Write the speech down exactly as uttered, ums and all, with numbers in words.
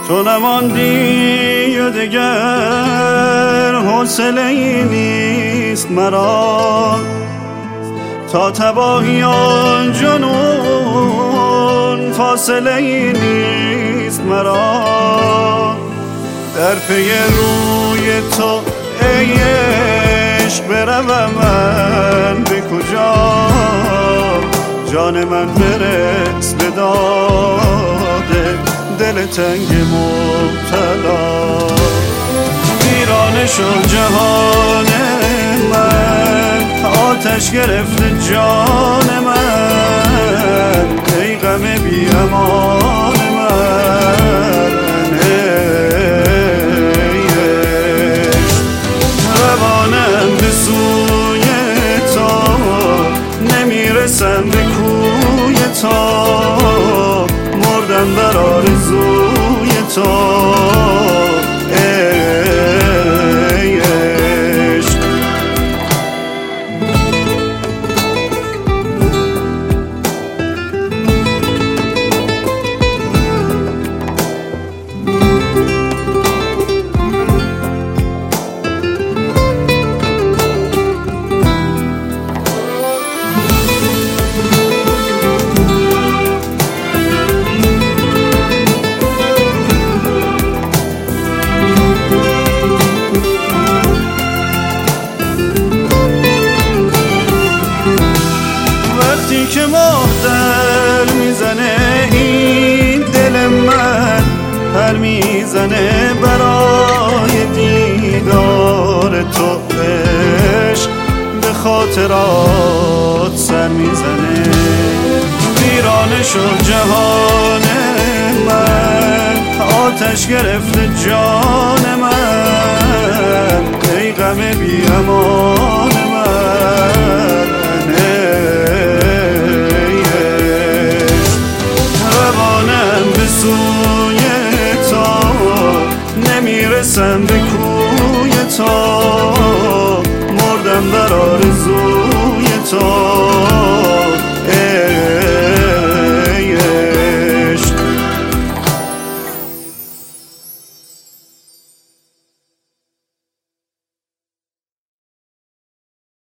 تو نماندی و دگر حوصله ای نیست مرا، تا تباهی آن جنون فاصله ای نیست مرا. در پی روی تو ای عشق بروم من به کجا، جان من برس به داده دل تنگ مبتلا. ویرانه شد جهان من، آتش گرفته جان من، ای غم بی امان من، ای عشق. روانم به سوی تو، نمیرسم به کوی تو، مردم در آرزوی تو ای عشق. وقتی که ماه در میزنه این دل من پر میزنه برای دیدار تو، عشق به خاطرات سر میزنه. ویرانه شد جهان من، آتش گرفته جان من، ای غم بی امان من، سوی تو نمیرسم به کوی تو، مردم در آرزوی تو.